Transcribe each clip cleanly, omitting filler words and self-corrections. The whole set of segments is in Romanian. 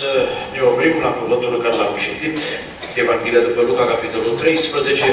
să ne oprim la cuvântul care l-am citit, Evanghelia după Luca, capitolul 13,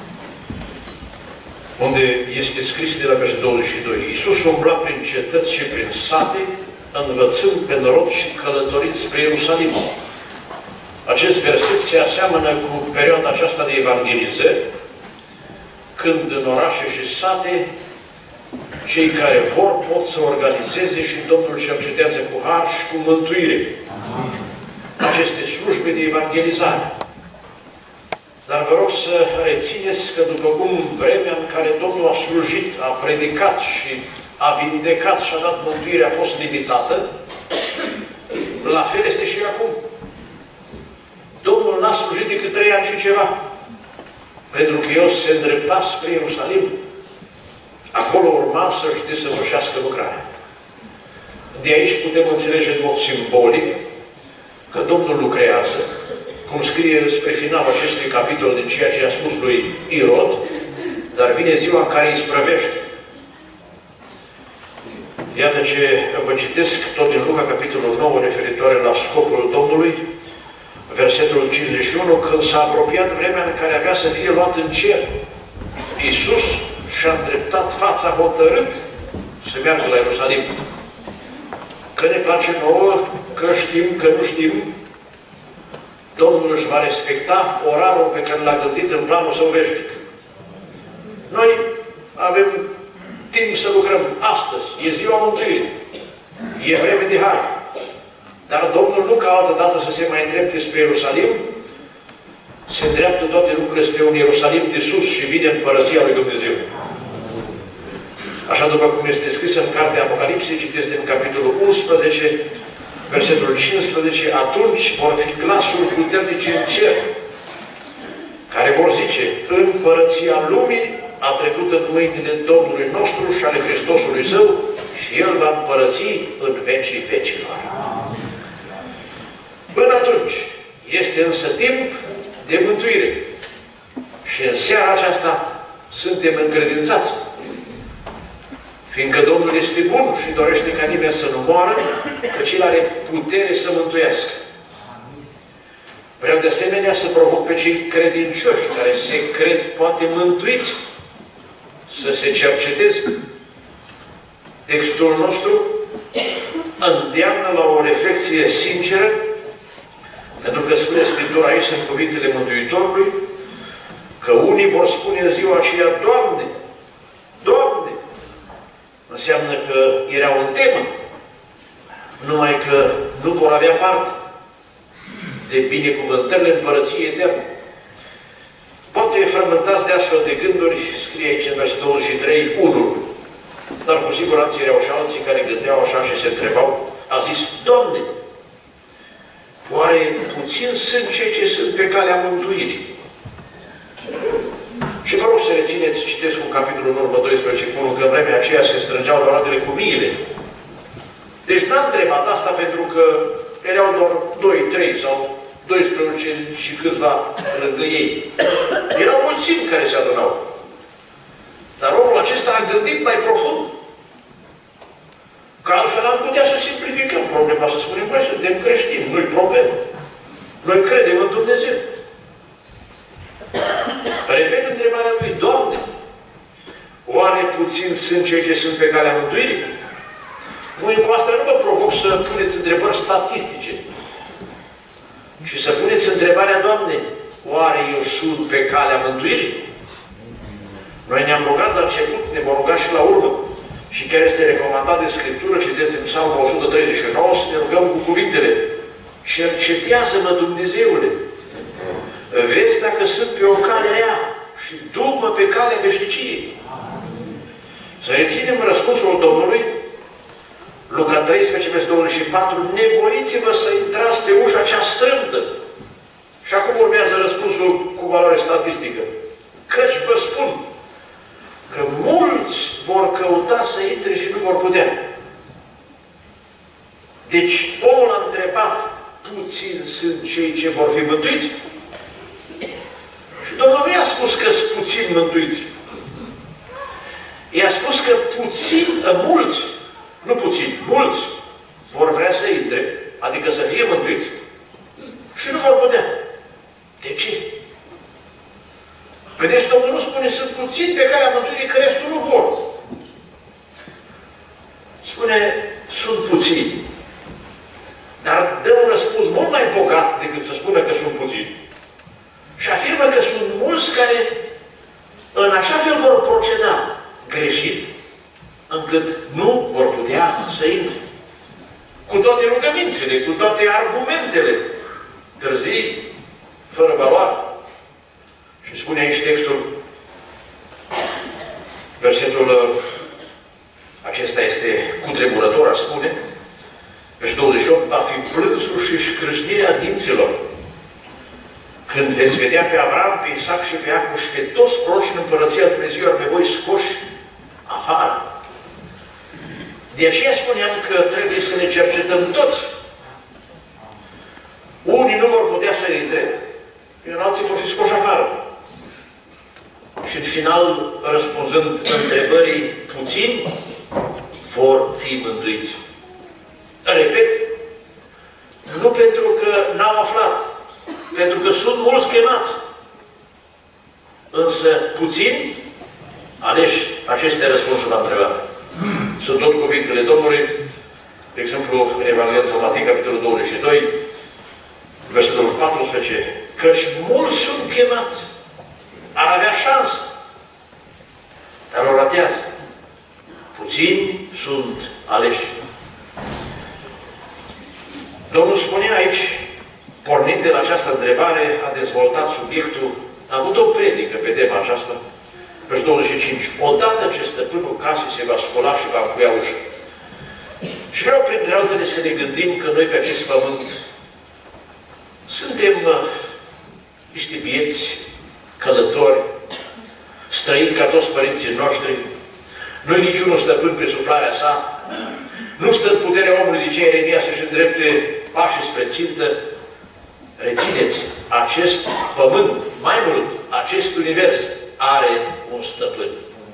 unde este scris de la versetul 22. Iisus umbla prin cetăți și prin sate, învățând pe norod și călătorind spre Ierusalim. Acest verset se aseamănă cu perioada aceasta de evangelizări, când în orașe și sate cei care vor pot să organizeze și Domnul cercetează cu har și cu mântuire aceste slujbe de evangelizare. Dar vă rog să rețineți că după cum vremea în care Domnul a slujit, a predicat și a vindecat și a dat mântuire a fost limitată, la fel este și acum. Domnul n-a slujit decât 3 ani și ceva. Pentru că El se îndrepta spre Ierusalim. Acolo urma să-și desăvârșească lucrarea. De aici putem înțelege în mod simbolic că Domnul lucrează, cum scrie spre finalul acestui capitol din ceea ce a spus lui Irod, dar vine ziua în care îi sprăvește. Iată ce vă citesc tot din Luca, capitolul 9, referitoare la scopul Domnului, versetul 51, când s-a apropiat vremea în care avea să fie luat în cer, Iisus și-a îndreptat fața hotărât să meargă la Ierusalim. Că ne place nouă, că știm, că nu știm, Domnul își va respecta orarul pe care l-a gândit în planul său veșnic. Noi avem timp să lucrăm astăzi. E ziua mântuirii. E vreme de har. Dar Domnul nu ca altă dată să se mai îndrepte spre Ierusalim, se îndreaptă toate lucrurile spre un Ierusalim de sus și vine împărăția lui Dumnezeu. Așa după cum este scris în Cartea Apocalipsei, citesc din capitolul 11, versetul 15, atunci vor fi glasuri puternice în cer, care vor zice, împărăția lumii a trecut în mâinile Domnului nostru și ale Hristosului Său și El va împărăți în vecii vecilor. Până atunci, este însă timp de mântuire. Și în seara aceasta suntem încredințați. Fiindcă Domnul este bun și dorește ca nimeni să nu moară, căci El are putere să mântuiască. Vreau de asemenea să provoc pe cei credincioși, care se cred poate mântuiți, să se cerceteze. Textul nostru îndeamnă la o reflexie sinceră, pentru că spune Scriptura aici, sunt cuvintele Mântuitorului, că unii vor spune în ziua aceea, Doamne, Doamne, înseamnă că erau în temă, numai că nu vor avea parte de binecuvântările împărăției eterne. Poate frământați de astfel de gânduri, scrie aici în versetul 23, unul. Dar cu siguranță erau și alții care gândeau așa și se întrebau, a zis, Doamne, oare puțin sunt cei ce sunt pe calea mântuirii? Și vă rog să rețineți, citesc un capitol în urmă 12, că în vremea aceea se strângeau roadele cu miile. Deci n-a întrebat asta pentru că erau doar 2, 3 sau 12 și câțiva lângă ei. Erau mulțimi care se adunau. Dar omul acesta a gândit mai profund. Că altfel am putea să simplificăm problema, să spunem, noi suntem creștini, nu-i problemă. Noi credem în Dumnezeu. Repet întrebarea lui, Doamne, oare puțin sunt cei ce sunt pe calea mântuirii? Noi cu asta nu vă provoc să puneți întrebări statistice, și să puneți întrebarea, Doamne, oare eu sunt pe calea mântuirii? Noi ne-am rugat la început, ne vom ruga și la urmă. Și chiar este recomandat de Scriptură, citeți în Psalmul 139, să ne rugăm cu cuvintele, cercetează-mă, Dumnezeule, vezi dacă sunt pe o cale rea și du-mă pe calea veșniciei. Să reținem răspunsul Domnului, Luca 13, versetul 24, nevoiți-vă să intrați pe ușa cea strâmtă. Și acum urmează răspunsul cu valoare statistică. Căci vă spun că mulți vor căuta să intre și nu vor putea. Deci omul a întrebat, puțin sunt cei ce vor fi mântuiți? Și Domnul nu i-a spus că sunt puțin mântuiți. I-a spus că puțin, mulți, nu puțin, mulți vor vrea să intre, adică să fie mântuiți, Vedeți, Domnul nu spune, sunt puțini pe calea mântuirii, că restul nu vor. Spune, sunt puțini. Dar dă un răspuns mult mai bogat decât să spună că sunt puțini. Și afirmă că sunt mulți care în așa fel vor proceda greșit, încât nu vor putea să intre. Cu toate rugămințele, cu toate argumentele târzii, fără valoare. Și spune aici textul, versetul acesta este cutremurător, aș spune, versetul 28, va fi plânsul și șcrâșnirea dinților. Când veți vedea pe Avram, pe Isaac și pe Iacov și pe toți prorocii în Împărăția Lui Dumnezeu, iar pe voi scoși afară. De aceea spuneam că trebuie să ne cercetăm toți. Unii nu vor putea să intre, iar alții vor fi scoși afară. Și în final, răspunzând întrebării puțini, vor fi mântuiți. Repet, nu pentru că n-au aflat, pentru că sunt mulți chemați. Însă puțini aleși, acestea răspunsul la întrebare. Sunt tot cuvintele Domnului, de exemplu, în Evanghelia după Matei, capitolul 22, versetul 14, căci mulți sunt chemați, ar avea șansă, dar o ratează. Puțini sunt aleși. Domnul spunea aici, pornind de la această întrebare, a dezvoltat subiectul, a avut o predică pe tema aceasta, versetul 25. Odată ce stăpânul casei se va scula și va încuia ușa. Și vreau, printre altele, să ne gândim că noi pe acest pământ suntem niște vieți călători, străini ca toți părinții noștri. Nu-i niciunul stăpân pe suflarea sa. Nu stă în puterea omului, zicea Ieremia, să-și îndrepte pașii spre țintă. Rețineți, acest pământ, mai mult, acest univers, are un stăpân.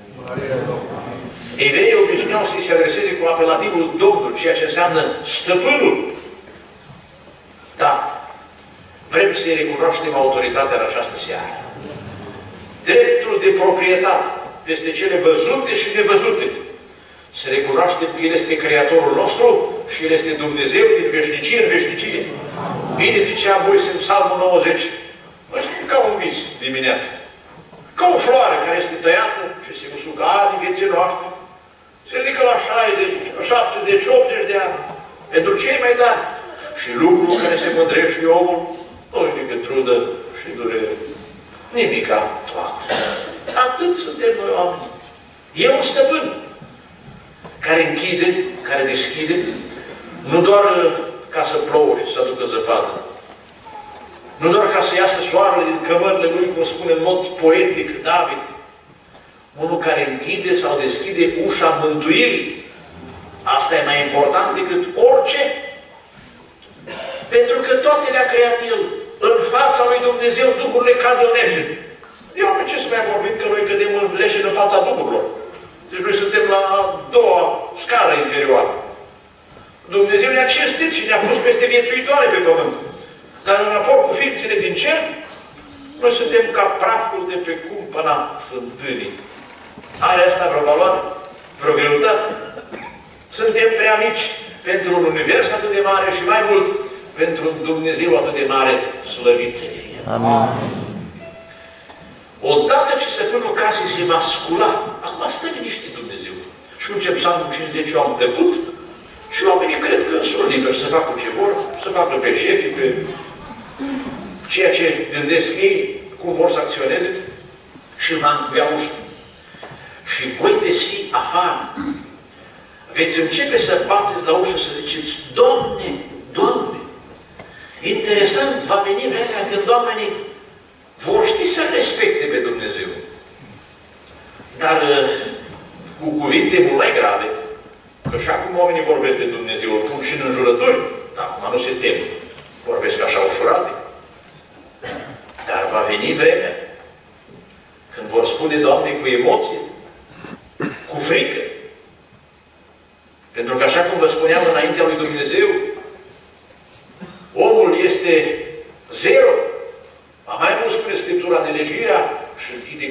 Evreii obișnuiau să se adreseze cu apelativul Domnul, ceea ce înseamnă stăpânul. Da, vrem să-i recunoaștem autoritatea în această seară. Dreptul de proprietate peste cele văzute și nevăzute. Să recunoaștem că El este Creatorul nostru și El este Dumnezeu din veșnicie în veșnicie. Bine zicea Moise în Psalmul 90, ca un vis dimineața. Ca o floare care este tăiată și se usucă ani vieții noastre. Se ridică la 60, 70, 80 de ani. Pentru cei mai tari. Și lucrul care se mândrește omul, nu-i decât trudă și durere. Nimica toată. Atât suntem noi oameni. E un stăpân care închide, care deschide, nu doar ca să plouă și să aducă zăpadă. Nu doar ca să iasă soarele din cămările lui, cum spune în mod poetic David. Unul care închide sau deschide ușa mântuirii. Asta e mai important decât orice. Pentru că toate le-a creat El. În fața lui Dumnezeu, duhurile cad în leșin. Eu nu ce să mai vorbim că noi cădem în leșin în fața duhurilor. Deci noi suntem la a doua scară inferioară. Dumnezeu ne-a cinstit și ne-a pus peste viețuitoare pe pământ. Dar în raport cu ființele din cer, noi suntem ca praful de pe cumpăna fântânii. Are asta vreo valoare? Vreo greutate? Suntem prea mici pentru un univers atât de mare și mai mult pentru un Dumnezeu atât de mare, slăvit să fie. Amin. Odată ce stăpânul casei se va scula, acum stă liniștit Dumnezeu. Și încep Psalmul 50, eu am tăcut și oamenii cred că sunt liberi să facă ce vor, să facă pe șefii, pe ceea ce gândesc ei, cum vor să acționeze și va încuia ușa. Și voi veți fi afară. Veți începe să bateți la ușă să ziceți, Doamne, Doamne! Interesant, va veni vremea când oamenii vor ști să respecte pe Dumnezeu. Dar cu cuvinte mult mai grave, că și acum oamenii vorbesc de Dumnezeu, îl pun și în înjurături, dar acum nu se tem. Vorbesc așa ușurate. Dar va veni vremea când vor spune, Doamne, cu emoție, cu frică. Pentru că așa cum vă spuneam înaintea lui Dumnezeu, omul este zero. Mai mult spune Scriptura, nelegiuirea și închide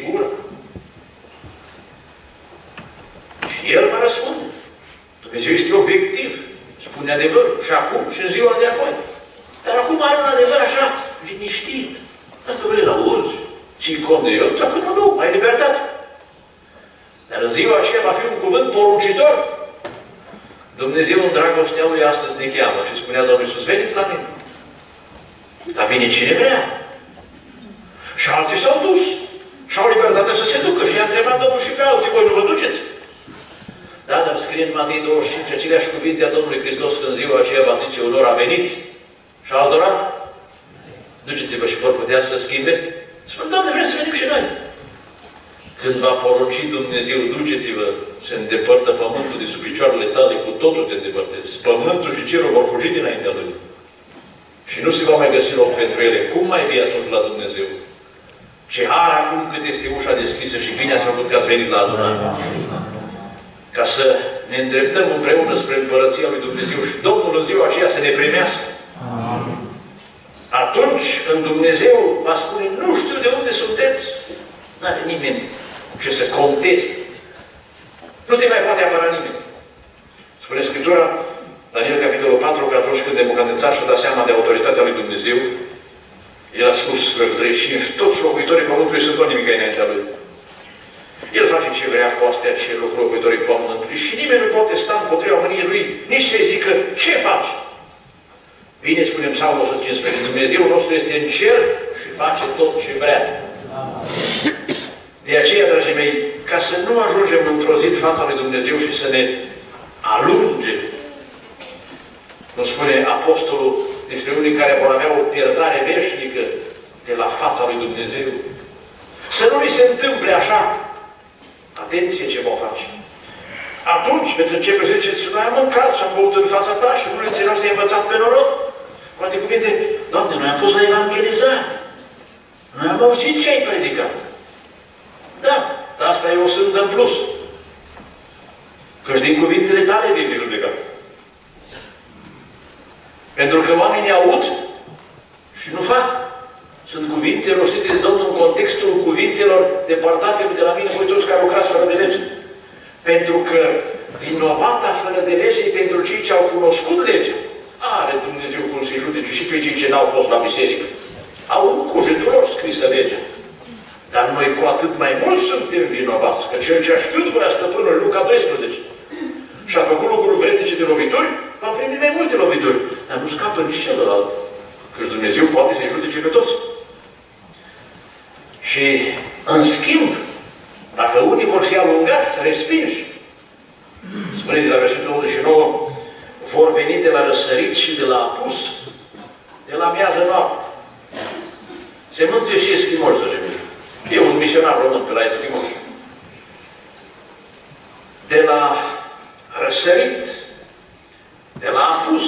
El va răspunde. Dumnezeu este obiectiv. Spune adevărul. Și acum și în ziua de apoi. Dar acum are un adevăr așa, liniștit. Dacă vrei, l-auzi, ții cont de el, dacă nu, ai libertate. Dar în ziua aceea va fi un cuvânt poruncitor. Dumnezeu în dragostea Lui astăzi ne cheamă și spunea Domnul Iisus, veniți la mine. Dar vine cine vrea. Și alții s-au dus. Și au libertate să se ducă. Și i-a întrebat Domnul și pe alții, voi nu vă duceți? Da, dar scrie în Matei 25 aceleași cuvinte a Domnului Hristos când în ziua aceea va zice unora, veniți și a altora, duceți-vă și vor putea să schimbe. Spune, Doamne, vrem să venim și noi. Când va porunci Dumnezeu, duceți-vă, se îndepărtă pământul de sub picioarele tale, cu totul te îndepărtezi. Pământul și cerul vor fugi dinaintea Lui. Și nu se va mai găsi loc pentru ele. Cum mai vii atunci la Dumnezeu? Ce har acum cât este ușa deschisă și bine ați făcut că ați venit la adunare. Ca să ne îndreptăm împreună spre Împărăția Lui Dumnezeu și Domnul în ziua aceea să ne primească. Amin. Atunci când Dumnezeu va spune, nu știu de unde sunteți, n-are nimeni ce să conteste. Nu te mai poate apăra nimeni. Spune Scriptura, Daniel capitolul 4, că atunci când Nebucadnețar și-a dat seama de autoritatea lui Dumnezeu, el a spus, versetul 35, toți locuitorii pământului sunt tot nimic înaintea lui. El face ce vrea cu astea, ce locuitorii pământului și nimeni nu poate sta împotriva mâniei lui, nici să-i zică, ce faci? Bine spunem Psalmul 115, Dumnezeu nostru este în cer și face tot ce vrea. De aceea, dragii mei, ca să nu ajungem într-o zi în fața lui Dumnezeu și să ne alunge, nu spune Apostolul despre unii care vor avea o pierzare veșnică de la fața lui Dumnezeu. Să nu li se întâmple așa. Atenție ce vom face. Atunci veți începe să ziceți, noi am mâncat și am băut în fața ta și ulițele noastre i-a învățat pe noroc. Cu alte cuvinte, Doamne, noi am fost la evangelizare. Noi am auzit ce ai predicat. Da, dar asta e o sândă în plus. Căci din cuvintele tale vei fi judecat. Pentru că oamenii aud și nu fac. Sunt cuvinte rostite de Domnul în contextul cuvintelor, depărtați-vă de la mine, voi toți care lucrați fără de lege. Pentru că vinovata fără de lege e pentru cei ce au cunoscut legea. Are Dumnezeu cum să-i judece și pe cei ce n-au fost la biserică. Au în cugetul lor scrisă legea. Dar noi cu atât mai mult suntem vinovați, că cel ce a știut voia stăpânului, Luca 12, și a făcut lucruri vrednice de lovituri, va prinde mai multe lovituri. Dar nu scapă nici celălalt. Căci Dumnezeu poate să-i judece pe toți. Și, în schimb, dacă unii vor fi alungați, respinși, spune de la versetul 29, vor veni de la răsărit și de la apus, de la miază noapte. Se mântuie și eschimoși, să zicem. E un misionar român pe la eschimoși. De la răsărit, de la apus,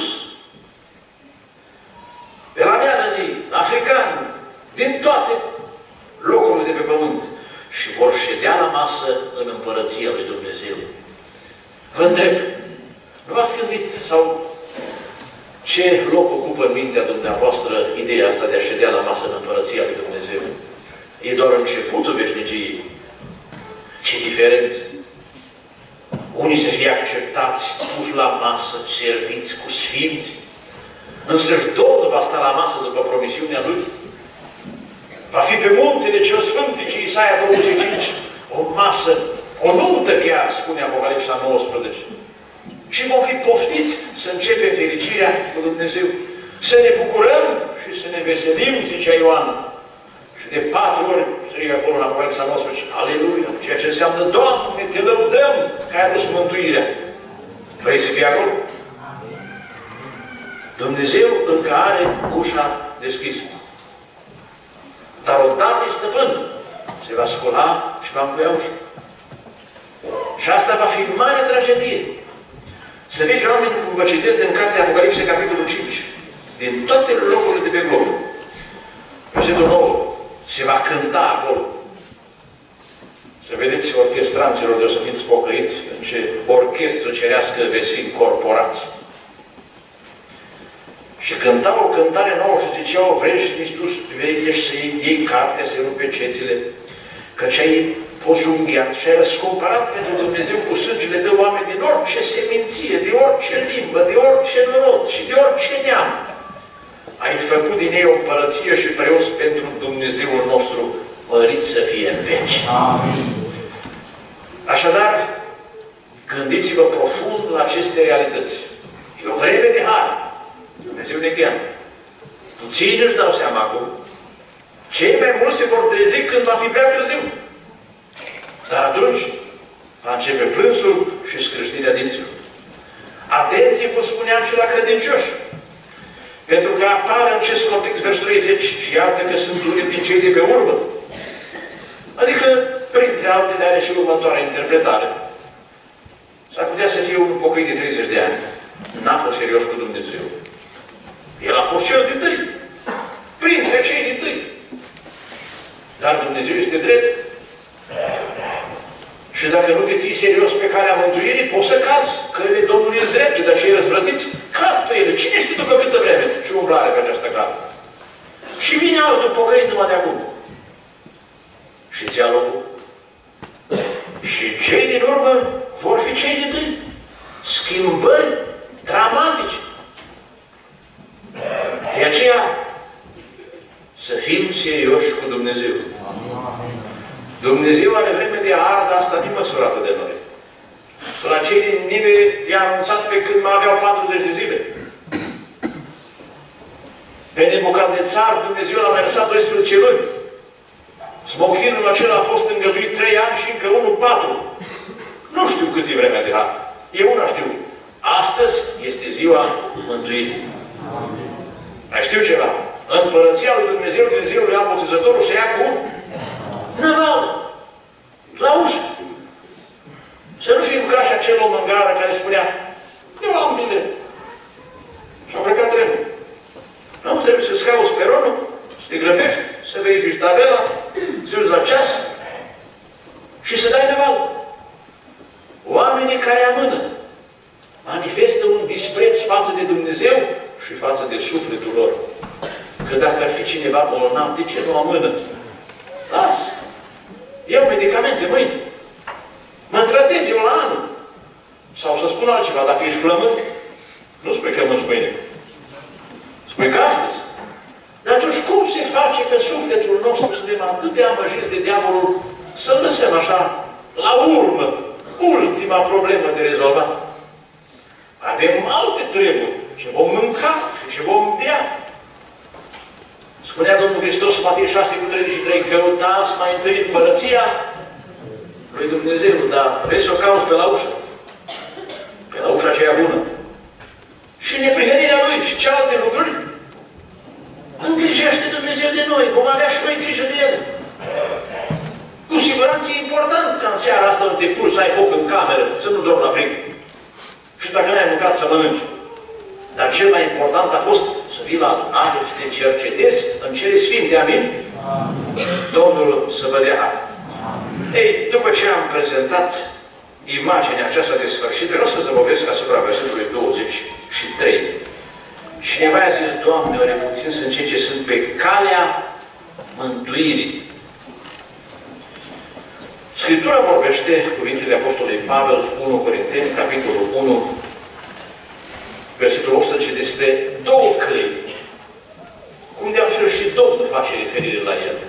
de la miază zi, africani, din toate locurile de pe pământ și vor ședea la masă în Împărăția lui Dumnezeu. Vă întreb, nu v-ați gândit sau ce loc ocupă în mintea dumneavoastră ideea asta de a ședea la masă în Împărăția lui Dumnezeu? E doar începutul veșniciei. Ce diferență! Unii să fie acceptați, puși la masă, serviți cu sfinți, însăși Domnul va sta la masă după promisiunea Lui. Va fi pe muntele cel sfânt, zice Isaia 25, o masă, o nuntă chiar, spune Apocalipsa 19. Și vom fi poftiți să începem fericirea cu Dumnezeu. Să ne bucurăm și să ne veselim, zicea Ioan. Și de 4 ori strigă acolo în Apocalipsa 19, Aleluia! Ceea ce înseamnă, Doamne, te lăudăm că ai adus mântuirea. Vrei să fii acolo? Dumnezeu încă are ușa deschisă. Dar odată e stăpân. Se va scola și va încuia ușa. Și asta va fi mare tragedie. Să vezi oameni, cum vă citesc din cartea Apocalipsei, capitolul 5, din toate locurile de pe glob. Versetul 9. Se va cânta acolo. Să vedeți orchestranților de o să fiți pocăiți în ce orchestră cerească veți fi incorporați. Și cântau o cântare nouă și ziceau, vrei și tu să vei să iei cartea, să rupe cețile, căci ai fost junghiat și ai răscumpărat pentru Dumnezeu cu sângele de oameni din orice seminție, de orice limbă, de orice norod și de orice neam. Ai făcut din ei o împărăție și preos pentru Dumnezeul nostru, mărit să fie în veci. Amin. Așadar, gândiți-vă profund la aceste realități. E o vreme de har. Dumnezeu ne cheamă. Puțini își dau seama acum. Cei mai mulți se vor trezi când va fi prea târziu. Dar atunci va începe plânsul și scrâșnirea dinților. Atenție, cum spuneam, și la credincioși. Pentru că apare în acest context versul 30 și iată că sunt unii din cei de pe urmă. Adică, printre altele, are și următoarea interpretare. S-ar putea să fie un pocăit de 30 de ani. N-a fost serios cu Dumnezeu. El a fost cel din tâi. Printre cei din tâi. Dar Dumnezeu este drept. Și dacă nu te ții serios pe calea mântuirii, poți să cazi. Căile Domnului sunt drepte, dar cei răzvrătiți cad pe ele. Cine știe după câtă vreme și umblare pe această cale? Și vine altul pocăit numai de acum. Și ți-a locul. Și cei din urmă vor fi cei din tâi. Schimbări dramatice. De aceea, să fim serioși cu Dumnezeu. Dumnezeu are vreme de ardă asta nemăsurată de noi. La cei din Nive i-a anunțat pe când mai aveau 40 de zile. Pe Nebucadnețar Dumnezeu l-a mai lăsat 12 luni. Smochinul acela a fost îngăduit 3 ani și încă unul 4. Nu știu cât e vremea de har. Eu una știu. Astăzi este ziua mântuirii. Mai știu ceva. Împărăția lui Dumnezeu, Dumnezeul Ioan Botezătorul se ia cu năval. La ușă. Să nu fim ca și acel om în gară care spunea: eu am bilet. Și a plecat trenul. Nu trebuie să-ți cauți peronul, să te grăbești, să verifici tabela, să uiți la ceas și să dai năval. Oamenii care amână manifestă un dispreț față de Dumnezeu și față de sufletul lor. Că dacă ar fi cineva bolnav, de ce nu amână? Lasă! Iau medicamente mâine. Mă tratez eu la anul. Sau să spun altceva, dacă ești flământ, nu spui că mânci mâine. Spui că astăzi. Dar atunci cum se face că sufletul nostru suntem atât de amăjiți de diavolul să-l lăsăm așa, la urmă, ultima problemă de rezolvat? Avem alte treburi. Ce vom mânca și ce vom bea. Spunea Domnul Hristos în Matei 6:33, căutați mai întâi împărăția lui Dumnezeu, dar vreți să o cauți pe la ușă. Pe la ușa aceea bună. Și neprihănirea Lui și cealaltă lucruri. Îngrijește Dumnezeu de noi, vom avea și noi grijă de El. Cu siguranță e important ca în seara asta de curs să ai foc în cameră, să nu dormi la frig. Și dacă n-ai mâncat, să mănânci. Dar cel mai important a fost să vii la adunare și te cercetezi în cele sfinte. Amin? Domnul să vă dea har. Ei, după ce am prezentat imaginea aceasta de sfârșit, vreau să zăbovesc asupra versetului 23. Cineva a zis: Doamne, ori puțin sunt cei ce sunt pe calea mântuirii. Scriptura vorbește, cuvintele Apostolului Pavel, 1 Corinteni, capitolul 1, versetul 18, despre două căi. Cum de altfel și Domnul face referire la el.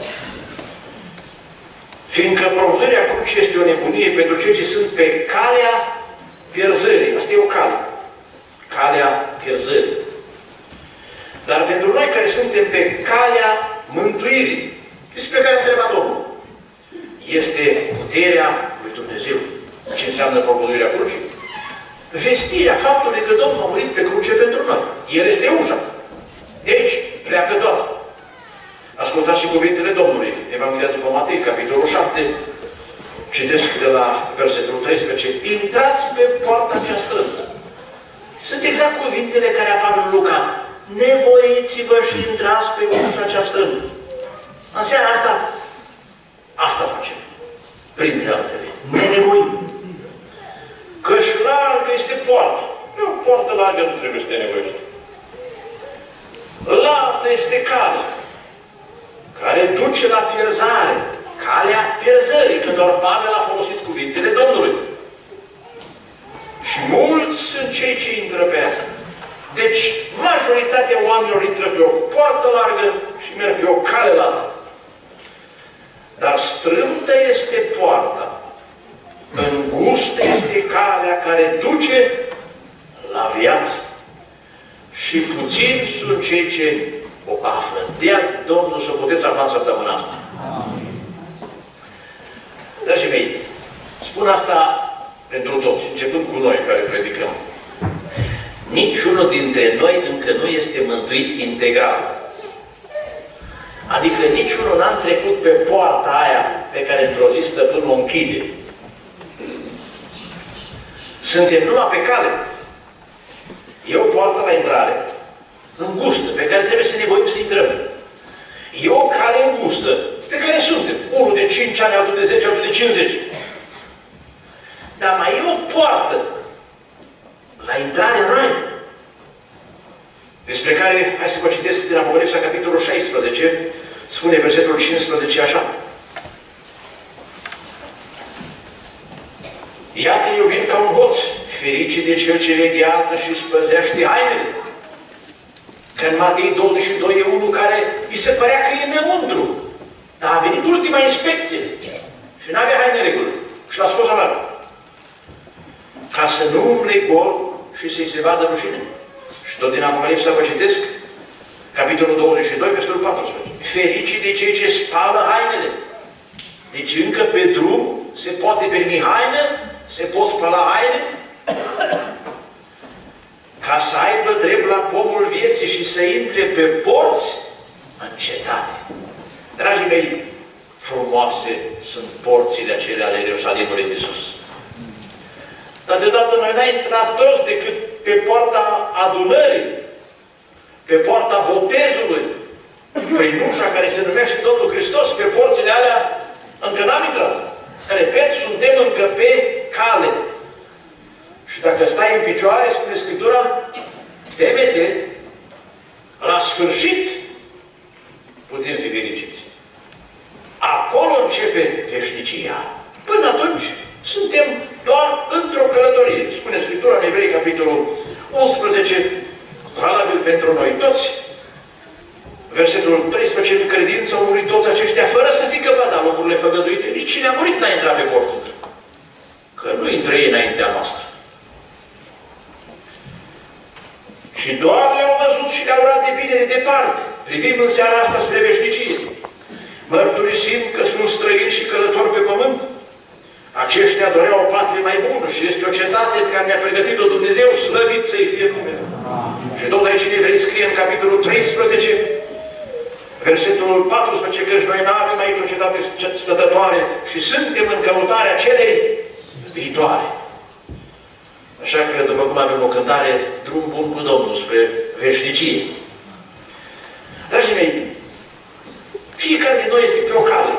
Fiindcă provocarea crucii este o nebunie pentru cei ce sunt pe calea pierzării. Asta e o cale. Calea pierzării. Dar pentru noi care suntem pe calea mântuirii, despre care a întrebat Domnul, este puterea lui Dumnezeu. Ce înseamnă propovăduirea crucii? Vestirea faptului că Domnul a murit pe cruce pentru noi. El este ușa. De aici pleacă doar. Ascultați și cuvintele Domnului. Evanghelia după Matei, capitolul 7. Citesc de la versetul 13. Intrați pe poarta cea strâmtă. Sunt exact cuvintele care apar în Luca. Nevoiți-vă și intrați pe ușa cea strâmtă. În seara asta facem. Printre altele. Ne nevoim. Căci largă este poarta. O poartă largă nu trebuie să te nevoiești. Lată este calea care duce la pierzare, calea pierzării, că doar Pavel a folosit cuvintele Domnului. Și mulți sunt cei ce intră pe ea. Deci, majoritatea oamenilor intră pe o poartă largă și merg pe o cale largă. Dar strâmtă este poarta, îngustă este calea care duce la viață. Și puțini sunt cei ce o află. Dea Domnul să puteți afla în săptămâna asta. Dragii mei, spun asta pentru toți, începând cu noi care predicăm. Niciunul dintre noi încă nu este mântuit integral. Adică niciunul n-a trecut pe poarta aia pe care într-o zi stăpânul o închide. Suntem numai pe cale. E o poartă la intrare, îngustă, pe care trebuie să ne voim să intrăm. E o cale îngustă, pe care suntem. Unul de 5 ani, altul de 10, altul de 50. Dar mai e o poartă la intrare în rai, despre care, hai să vă citesc din Apocalipsa, capitolul 16, spune versetul 15 așa. Iată, eu vin ca un hoț, fericit de cel ce veghează și spăzește hainele. Că în Matei 22 e unul care îi se părea că e înăuntru. Dar a venit ultima inspecție și n-avea haine în regulă. Și l-a scos afară. Ca să nu umble gol și să-i se vadă rușine. Și tot din Apocalipsa vă citesc, capitolul 22, versetul 14. Fericit de cei ce spală hainele. Deci încă pe drum se poate primi haină, se pot spăla haine, ca să aibă drept la pomul vieții și să intre pe porți în cetate. Dragii mei, frumoase sunt porțile acelea ale Ierusalimului de sus. Dar deodată noi n-ai intrat toți decât pe poarta adunării, pe poarta botezului, prin ușa care se numește Domnul Hristos, pe porțile alea încă n-am intrat. Repet, suntem încă pe cale. Și dacă stai în picioare, spune Scriptura, teme-te, la sfârșit putem fi fericiți. Acolo începe veșnicia. Până atunci, suntem doar într-o călătorie. Spune Scriptura în Evrei, capitolul 11, valabil pentru noi toți. Versetul 13, în credință au murit toți aceștia, fără să fi căpat la locurile făgăduite. Nici cine a murit n-a intrat pe portă. Că nu intră ei înaintea noastră. Și doar le-au văzut și le-au urat de bine de departe. Privim în seara asta spre veșnicie. Mărturisind că sunt străini și călători pe pământ. Aceștia doreau o patrie mai bună și este o cetate pe care ne-a pregătit-o Dumnezeu, slăvit să-i fie numele. Și tot aici ne vrei scrie în capitolul 13, versetul 14, că noi nu avem aici o cetate stătătoare și suntem în căutarea celei viitoare. Așa că, după cum avem o cântare, drum bun cu Domnul spre veșnicie. Dragii mei, fiecare din noi este pe o cale.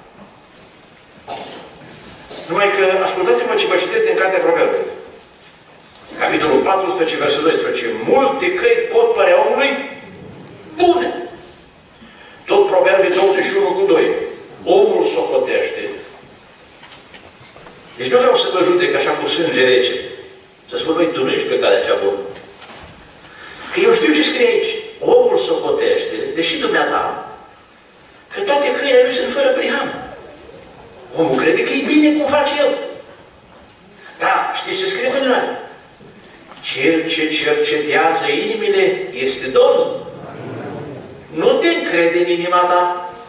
Numai că, ascultați-mă ce vă citesc din Cartea Proverbelor. Capitolul 14, versetul 12. Multe căi pot părea omului bune. Tot Proverbe 21 cu 2. Omul socotește. Deci nu vreau să vă judec așa cu sânge rece. Să spun, băi, tu nu ești pe calea cea bună. Că eu știu ce scrie aici. Omul socotește, deși dumneata, că toate căile lui sunt fără prihană. Omul crede că e bine cum face el. Da, știți ce scrie în ele? Cel ce cercetează inimile este Domnul. Nu te încrede în inima ta.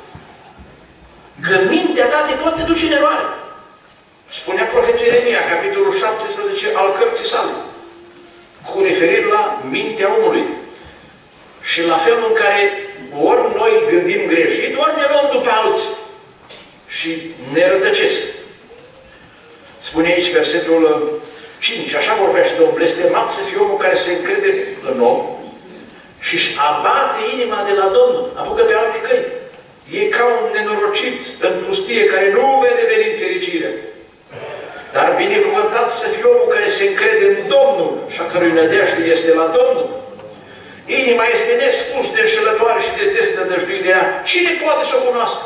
Că mintea ta te poate duce în eroare. Spunea profetul Ieremia, capitolul 17 al cărții sale, cu referire la mintea omului. Și la felul în care ori noi gândim greșit, ori ne luăm după alții. Și ne rătăcesc. Spune aici versetul 5, așa vorbește Domnul, blestemat să fie omul care se încrede în om și își abate inima de la Domnul, apucă pe alte căi. E ca un nenorocit în pustie care nu vede venind fericirea. Dar binecuvântat să fie omul care se încrede în Domnul și a cărui nădejde este la Domnul. Inima este nespus de înșelătoare și de desnădăjduit de ea. Cine poate să o cunoască?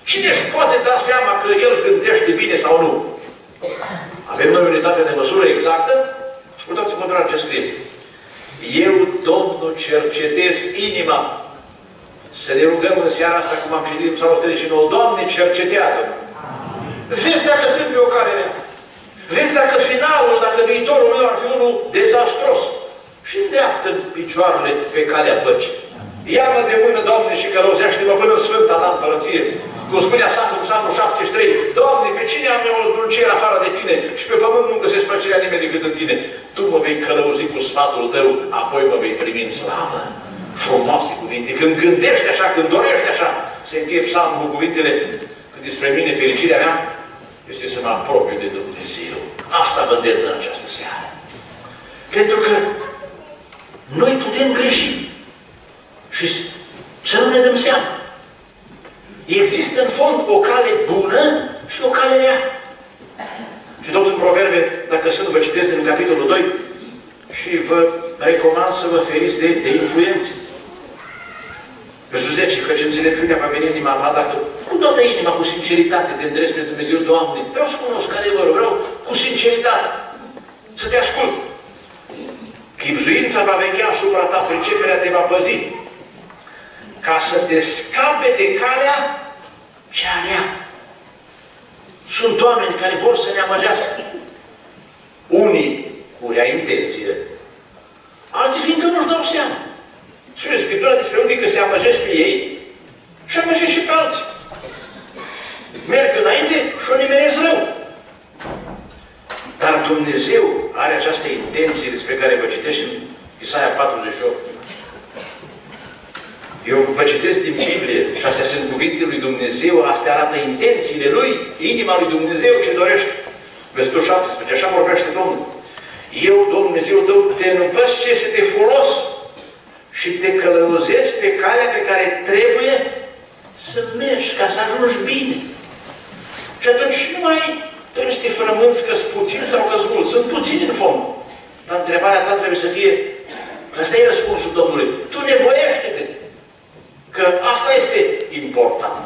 Cine își poate da seama că el gândește bine sau nu? Avem noi unitate de măsură exactă? Ascultați-vă, dragi, ce scrie. Eu, Domnul, cercetez inima. Să ne rugăm în seara asta, cum am citit în Psalmul 39, Doamne, cercetează-mă. Vezi dacă sunt pe o cale rea. Vezi dacă finalul, dacă viitorul meu ar fi unul dezastros. Și îndreaptă picioarele pe calea păcii. Ia-mă de mână, Doamne, și călăuzește-mă până în Sfânta Ta împărăție. Cum spunea Asaf în Psalmul 73, Doamne, pe cine am eu în cer afară de Tine și pe pământ nu găsesc plăcerea nimeni decât în Tine. Tu mă vei călăuzi cu sfatul Tău, apoi mă vei primi în slavă. Frumoase cuvinte. Când gândești așa, când dorești așa, se încheie Psalmul cu cuvintele, că despre mine fericirea mea este să mă apropiu de Dumnezeu. Asta vă îndemn în această seară. Pentru că noi putem greși. Și să nu ne dăm seama. Există în fond o cale bună și o cale rea. Și tot în Proverbe, dacă sunt, vă citesc din capitolul 2 și vă recomand să vă feriți de influențe. Versul 10, căci înțelepciunea va veni în inima ta dacă cu toată inima, cu sinceritate, te îndrepți spre Dumnezeu, Doamne, vreau să cunosc adevărul, vreau cu sinceritate să te ascult. Chibzuința va veghea asupra ta, priceperea te va păzi, ca să te scape de calea cea rea. Sunt oameni care vor să ne amăgească. Unii cu rea intenție, alții fiindcă nu-și dau seama. Spune Scriptura despre unii că se amăjesc pe ei și amăjesc și pe alții. Merg înainte și o nimeresc rău. Dar Dumnezeu are această intenție despre care vă citesc în Isaia 48. Eu vă citesc din Biblie și astea sunt cuvintele lui Dumnezeu, astea arată intențiile Lui, inima lui Dumnezeu ce dorește. Versetul 17, așa vorbește Domnul. Eu, Domnul Dumnezeu tău, te învăț ce să te folos și te călăuzesc pe calea pe care trebuie să mergi, ca să ajungi bine. Și atunci nu mai trebuie să te frămânți că-s puțin sau că-s mult. Sunt puțini în fond. Dar întrebarea ta trebuie să fie, ăsta e răspunsul Domnului. Tu nevoiește-te. Că asta este important.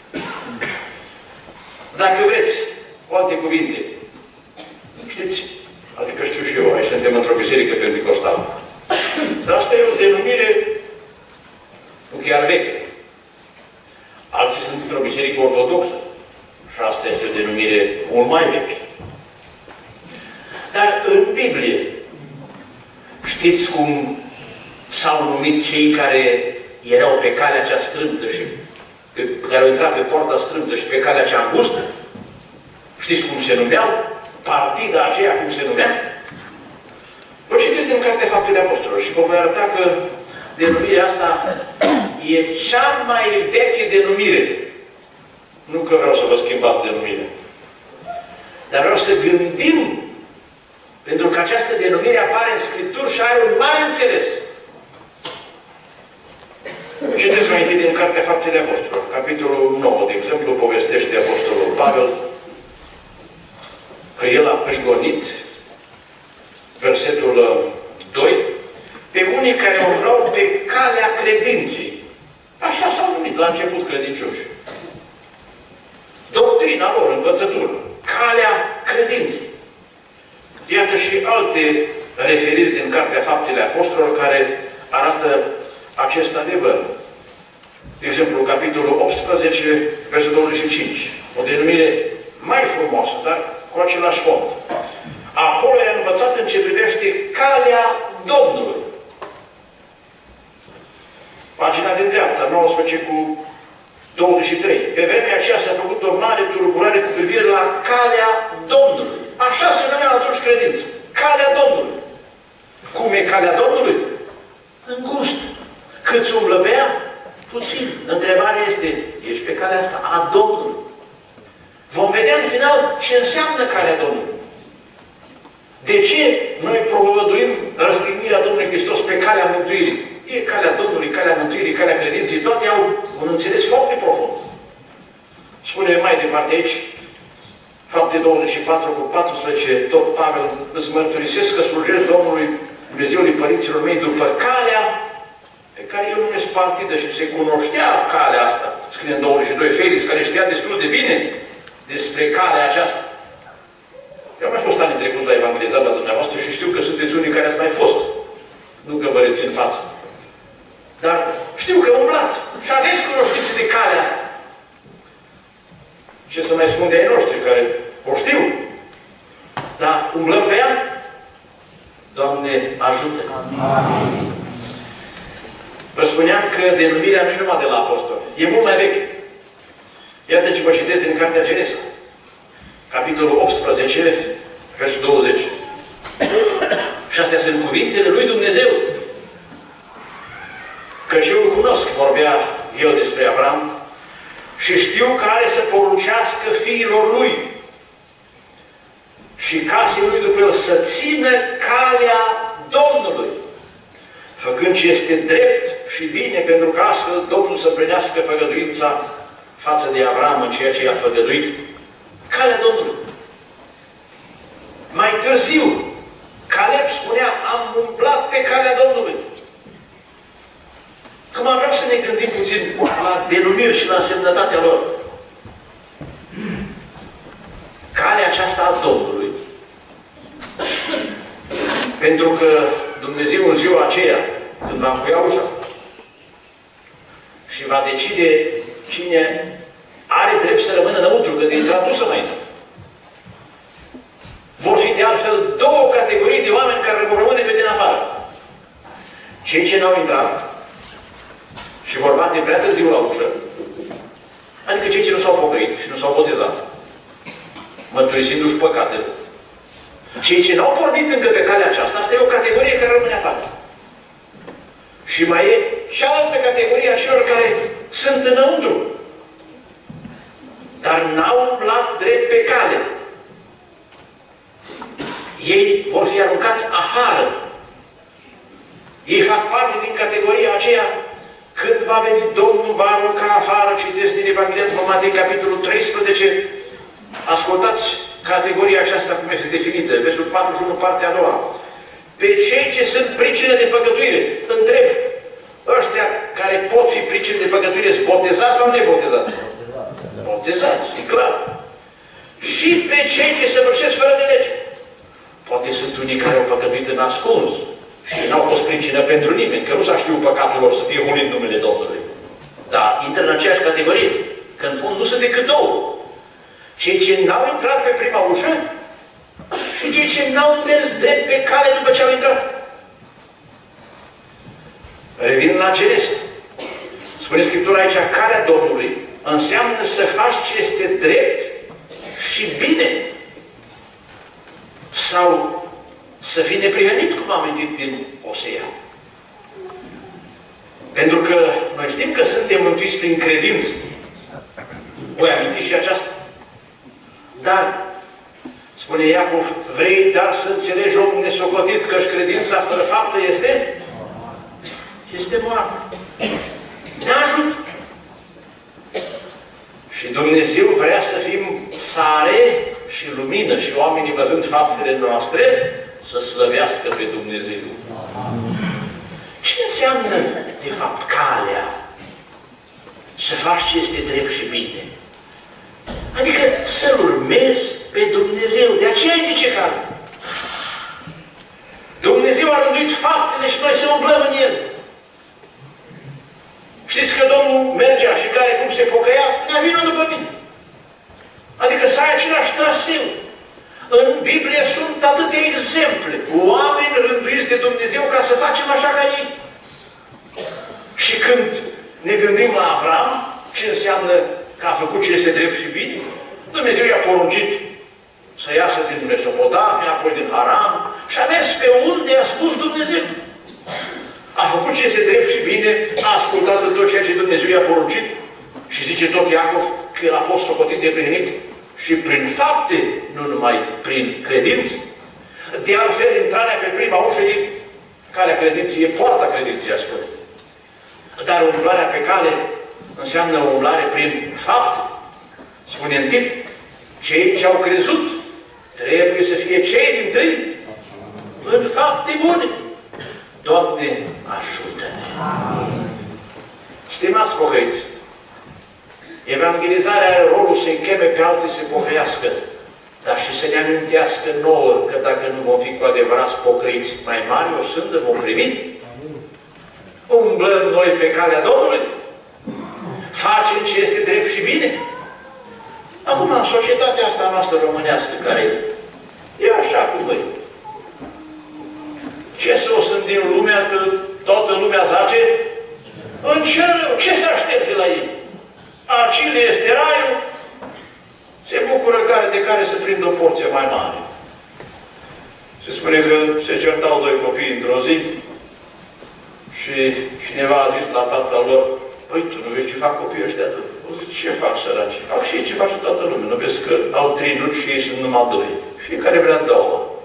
Dacă vreți, cu alte cuvinte, știți, adică știu și eu, aici suntem într-o biserică penticostală. Dar asta e o denumire nu chiar veche. Alții sunt într-o biserică ortodoxă. Și asta este o denumire mult mai veche. Dar în Biblie, știți cum s-au numit cei care erau pe calea cea strâmtă și care au intrat pe poarta strâmtă și pe calea cea îngustă? Știți cum se numeau? Partida aceea cum se numea? Vă citiți în Cartea Faptele Apostolilor și vă voi arăta că denumirea asta e cea mai veche denumire. Nu că vreau să vă schimbați denumirea. Dar vreau să gândim, pentru că această denumire apare în Scripturi și are un mare înțeles. Citeți mai întâi din Cartea Faptele Apostolilor, capitolul 9, de exemplu, povestește Apostolul Pavel că el a prigonit, versetul 2, pe unii care umblau pe calea credinței. Așa s-au numit la început credincioși. Doctrina lor, învățătură, calea credinței. Iată și alte referiri din Cartea Faptele Apostolilor care arată acest adevăr. De exemplu, capitolul 18, versetul 25. O denumire mai frumoasă, dar cu același fond. Apoi a învățat în ce privește calea Domnului. Pagina de dreapta, 19 cu 23. Pe vremea aceea s-a făcut o mare tulburare cu privire la calea Domnului. Așa se numea atunci credință. Calea Domnului. Cum e calea Domnului? Îngust. Câți umblă pe ea? Puțin. Întrebarea este, ești pe calea asta a Domnului? Vom vedea în final ce înseamnă calea Domnului. De ce noi propovăduim răstignirea Domnului Hristos pe calea mântuirii? E calea Domnului, calea mântuirii, calea credinței, toate au un înțeles foarte profund. Spune mai departe aici, Fapte 24 cu 14, tot Pavel, îți mărturisesc că slujesc Domnului Dumnezeului părinților mei după calea pe care eu numesc partidă și se cunoștea calea asta. scrie în 22, Felix, care știa destul de bine despre calea aceasta. Eu am mai fost anii trecuți la evangelizat la dumneavoastră și știu că sunteți unii care ați mai fost. Nu că vă rețin față. Dar știu că umblați și aveți cunoștință de calea asta. Ce să mai spun de ai noștri care o știu. Dar umblăm pe ea? Doamne, ajută! Amin. Vă spuneam că denumirea nu e numai de la apostol. E mult mai veche. Iată ce vă citesc din Cartea Genesa. Capitolul 18, versul 20. Și astea sunt cuvintele lui Dumnezeu. Căci eu îl cunosc, vorbea el despre Avram, și știu că are să poruncească fiilor lui și casei lui după el să țină calea Domnului, făcând ce este drept și bine, pentru că astfel Domnul să împlinească făgăduința față de Avram în ceea ce i-a făgăduit. Calea Domnului. Mai târziu, Caleb spunea, am umblat pe calea Domnului. Acum vreau să ne gândim puțin la denumiri și la însemnătatea lor. Calea aceasta a Domnului. Pentru că Dumnezeu în ziua aceea, când va încuia ușa și va decide cine are drept să rămână înăuntru, că de intrat nu să mai intră. Vor fi de altfel două categorii de oameni care vor rămâne pe din afară. Cei ce n-au intrat și vor bate prea târziu la ușă, adică cei ce nu s-au pocăit și nu s-au botezat, mărturisindu-și păcatele. Cei ce n-au pornit încă pe calea aceasta, asta e o categorie care rămâne afară. Și mai e cealaltă categorie a celor care sunt înăuntru, dar n-au umblat drept pe cale. Ei vor fi aruncați afară. Ei fac parte din categoria aceea când va veni Domnul, va arunca afară, citesc din Evanghelia după Matei, capitolul 13. Ascultați categoria aceasta cum este definită, versul 41, partea a doua. Pe cei ce sunt pricină de păcătuire, întreb, ăștia care pot fi pricină de păcătuire, sunt botezați sau nebotezați? Botezați, e clar. Și pe cei ce se vârșesc fără de lege. Poate sunt unii care au păcătuit în ascuns și n-au fost pricină pentru nimeni, că nu s-a știut păcatul lor să fie hulit numele Domnului. Dar intră în aceeași categorie, că în fond nu sunt decât două. Cei ce n-au intrat pe prima ușă și cei ce n-au mers drept pe cale după ce au intrat. Revin la Genesa. Spune Scriptura aici, calea Domnului înseamnă să faci ce este drept și bine. Sau să fii neprihănit, cum am amintit din Osea. Pentru că noi știm că suntem mântuiți prin credință. Voi aminti și aceasta. Dar, spune Iacov, vrei dar să înțelegi omul nesocotit că-și credința fără faptă este? Este moartă. Ne ajută. Și Dumnezeu vrea să fim sare și lumină și oamenii văzând faptele noastre să slăvească pe Dumnezeu. Ce înseamnă, de fapt, calea? Să faci ce este drept și bine. Adică să-L urmezi pe Dumnezeu. De aceea îi zice cale. Dumnezeu a rânduit faptele și noi să umblăm în El. Știți că Domnul mergea și care cum se pocăia, spunea, vină după mine. Adică să ai același traseu. În Biblie sunt atâtea exemple. Oameni rânduiți de Dumnezeu ca să facem așa ca ei. Și când ne gândim la Avram, ce înseamnă că a făcut ce este drept și bine, Dumnezeu i-a poruncit să iasă din Mesopotamia, apoi din Haran și a mers pe unde i-a spus Dumnezeu. A făcut ce este drept și bine, a ascultat de tot ceea ce Dumnezeu i-a poruncit și zice tot Iacov că el a fost socotit de plinit și prin fapte, nu numai prin credință. De altfel, intrarea pe prima ușă e calea credinței, e poarta credinței, spune. Dar umblarea pe cale înseamnă o umblare prin fapte. Spune în Tit, cei ce au crezut trebuie să fie cei din tâi în fapte bune. Doamne, ajută-ne! Stimați pocăiți, Evangelizarea are rolul să-i cheme pe alții să se pocăiască, dar și să ne amintească nouă că dacă nu vom fi cu adevărat pocăiți, mai mari o sândă vom primi. Umblăm noi pe calea Domnului, facem ce este drept și bine. Acum, în societatea asta noastră românească, care e așa cum e, ce să o sândim lumea, că toată lumea zace? În ce se aștepte la ei? Acile este raiul, se bucură care de care să prindă o porție mai mare. Se spune că se certau doi copii într-o zi și cineva a zis la tatăl lor: păi, tu nu vezi ce fac copiii ăștia? O zic, ce fac săraci? Fac și ei ce face toată lumea. Nu vezi că au 3 luni și ei sunt numai 2. Fiecare vrea 2.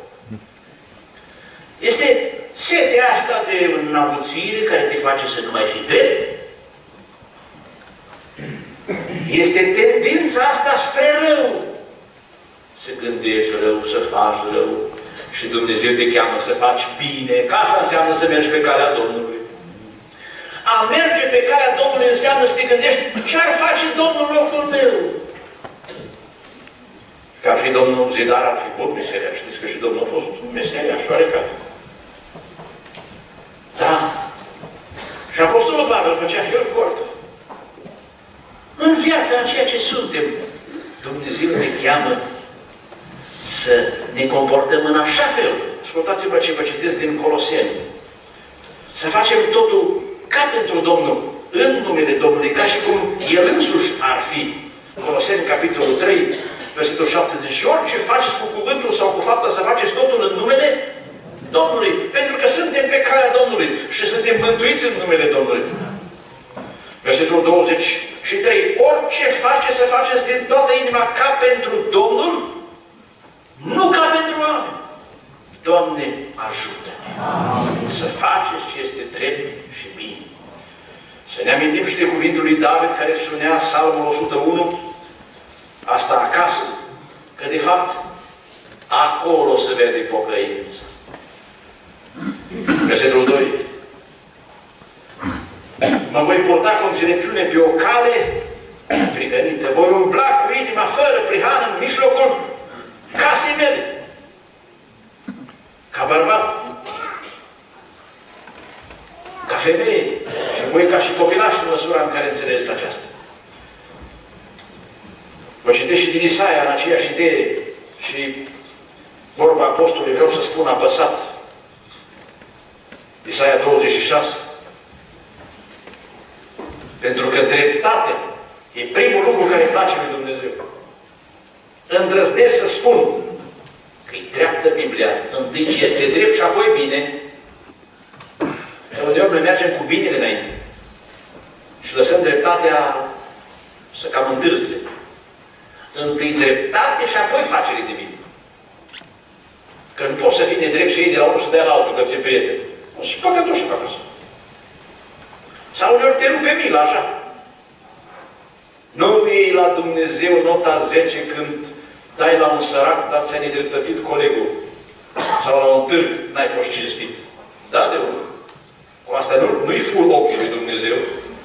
Este setea asta de înavuțire care te face să nu mai fii drept. Este tendința asta spre rău. Să gândești rău, să faci rău. Și Dumnezeu te cheamă să faci bine. Că asta înseamnă să mergi pe calea Domnului. A merge pe calea Domnului înseamnă să te gândești ce ar face Domnul în locul meu. Că ar fi Domnul zidar, ar fi bun meseria. Știți că și Domnul a fost meseria și oarecare. Da. Și Apostolul Pavel făcea și el cortul. În viața în ceea ce suntem, Dumnezeu ne cheamă să ne comportăm în așa fel. Ascultați-vă ce vă citesc din Coloseni. Să facem totul ca pentru Domnul, în numele Domnului, ca și cum El însuși ar fi. Coloseni, capitolul 3, versetul 70. Și orice faceți cu cuvântul sau cu fapta, să faceți totul în numele Domnului. Pentru că suntem pe calea Domnului și suntem mântuiți în numele Domnului. Versetul 23. Orice face, să faceți din toată inima ca pentru Domnul, nu ca pentru oameni. Doamne, ajută-ne să faceți ce este drept și bine. Să ne amintim și de cuvântul lui David care spunea, Psalmul 101, asta acasă, că de fapt acolo se vede pocăință. Versetul 2. Mă voi purta cu înțelepciune pe o cale prihănită. Voi umbla cu inima fără prihană în mijlocul casei mele. Ca bărbat, ca femeie, și voi ca și copilași în măsura în care înțelegeți aceasta. Vă citesc și din Isaia în aceeași idee și vorba apostolului, vreau să spun apăsat. Isaia 26. Pentru că dreptatea e primul lucru care îmi place lui Dumnezeu. Îndrăznesc să spun că e dreaptă Biblia. Întâi ce este drept și apoi bine. Și uneori noi mergem cu binele înainte. Și lăsăm dreptatea să cam întârzie. Întâi dreptate și apoi facere de bine. Că nu poți să fii nedrept și iei de la unul să dea la altul, că ți-e prieten. Și păcătoși și fac asta. Sau uneori te rupe mila, așa. Nu iei la Dumnezeu nota 10 când dai la un sărac, dar ți-a nedreptățit colegul. Sau la un târg, n-ai fost cinstit. Da, de unul. Cu asta nu-i fur ochii lui Dumnezeu.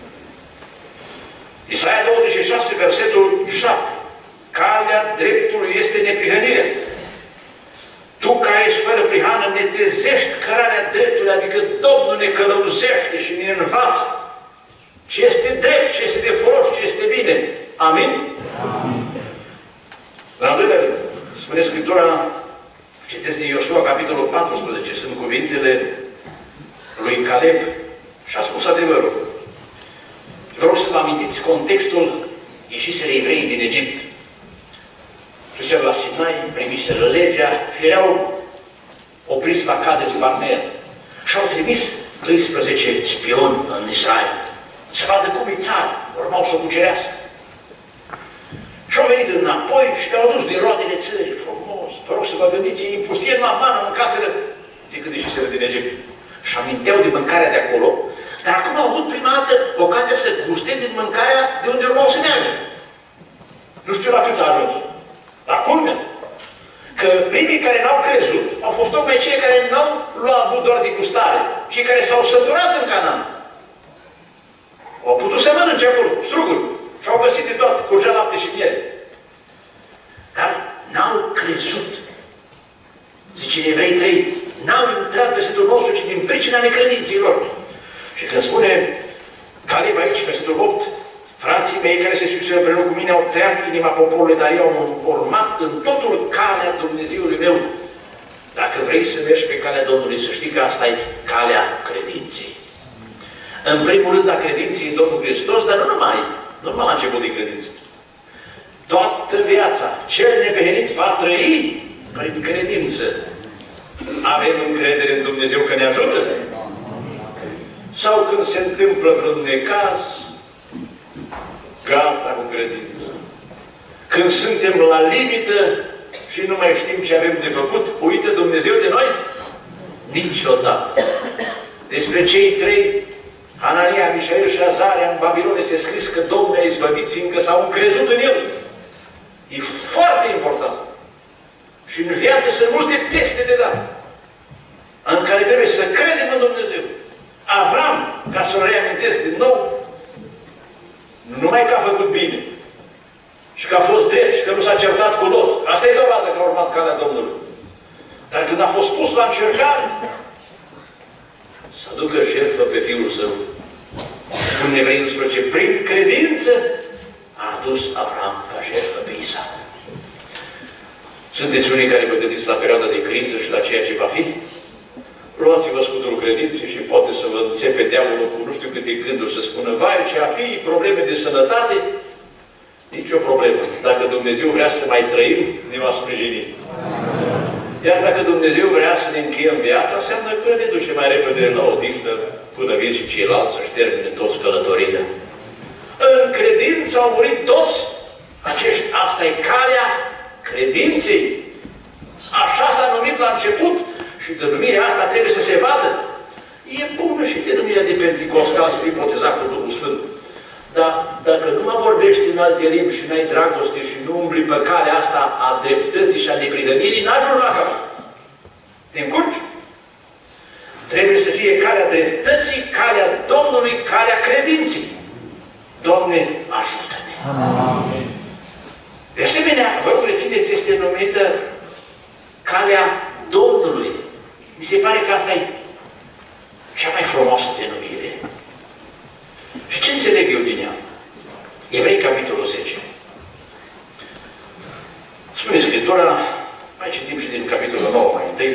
Isaia 26, versetul 7. Calea dreptului este neprihănirea. Tu care ești fără prihană, ne trezești cărarea dreptului, adică Domnul ne călăuzește și ne învață ce este drept, ce este de folos, ce este bine. Amin? Amin. În al doilea rând, spune Scriptura, citesc din Iosua, capitolul 14, sunt cuvintele lui Caleb și a spus adevărul. Vreau să vă amintiți contextul ieșiseră evreii din Egipt. Fuseseră la Sinai, primiseră legea și erau opriți la Cades Barnea. Și au trimis 12 spioni în Israel să vadă cum e țara, urmau să o cucerească. Și au venit înapoi și le-au adus din roadele țării, frumos. Vă rog să vă gândiți, ei pustie la mană în casele, de când ieșiseră din Egipt. Și aminteau de mâncarea de acolo, dar acum au avut prima dată ocazia să guste din mâncarea de unde urmau să meargă. Nu știu la cât s-a ajuns. Dar culmea, că primii care n-au crezut au fost tocmai cei care n-au avut doar de gustare, cei care s-au săturat în Canaan. Au putut să mănânce acolo, struguri. Și au Au găsit de toate, curgea lapte și miere. Dar n-au crezut. Zice în Evrei 3, n-au intrat versetul nostru, ci din pricina necredinței lor. Și când spune Caleb aici, versetul 8, frații mei care se susțină împreună cu mine au tăiat inima poporului, dar ei au urmat în totul calea Dumnezeului meu. Dacă vrei să mergi pe calea Domnului, să știi că asta e calea credinței. În primul rând, a credinței în Domnul Hristos, dar nu numai la început de credință. Toată viața, cel neprihănit va trăi prin credință. Avem încredere în Dumnezeu că ne ajută? Sau când se întâmplă vreun necaz, gata cu credință. Când suntem la limită și nu mai știm ce avem de făcut, uită Dumnezeu de noi? Niciodată. Despre cei trei, Hanania, Mișael și Azaria, în Babilon este scris că Domnul a izbăvit, fiindcă s-au încrezut în El. E foarte important. Și în viață sunt multe teste de dat, în care trebuie să credem în Dumnezeu. Avram, ca să-l reamintesc din nou, nu numai că a făcut bine, și că a fost drept, și că nu s-a certat cu Lot. Asta e dovadă că a urmat calea Domnului. Dar când a fost pus la încercare, să aducă jertfă pe Fiul Său. Spune în Evrei 11, prin credință a adus Avram ca jertfă pe Isaac. Sunteți unii care vă gândiți la perioada de criză și la ceea ce va fi? Luați-vă scutul credinței și poate să vă înțepe diavolul cu nu știu câte gânduri, să spună, vai, ce a fi, probleme de sănătate? Nici o problemă. Dacă Dumnezeu vrea să mai trăim, ne va sprijini. Iar dacă Dumnezeu vrea să ne încheiem viața, înseamnă că ne duce mai repede la odihnă până vin și ceilalți să-și termine toți călătoria. În credință au murit toți acești. Asta e calea credinței. Așa s-a numit la început și denumirea asta trebuie să se vadă. E bună și denumirea de Pentecostal, să fii botezat cu Duhul Sfânt. Dar dacă nu mă vorbești în alte limbi și n-ai dragoste și nu umbli pe calea asta a dreptății și a neprihănirii, n-ajungi la capăt. Te încurci? Trebuie să fie calea dreptății, calea Domnului, calea credinței. Doamne, ajută-ne! Amin. De asemenea, vă rog, rețineți, este numită calea Domnului. Mi se pare că asta e cea mai frumoasă denumire. Și ce înțeleg eu din ea? Evrei, capitolul 10. Spune Scriptura, mai citim și din capitolul 9 mai întâi.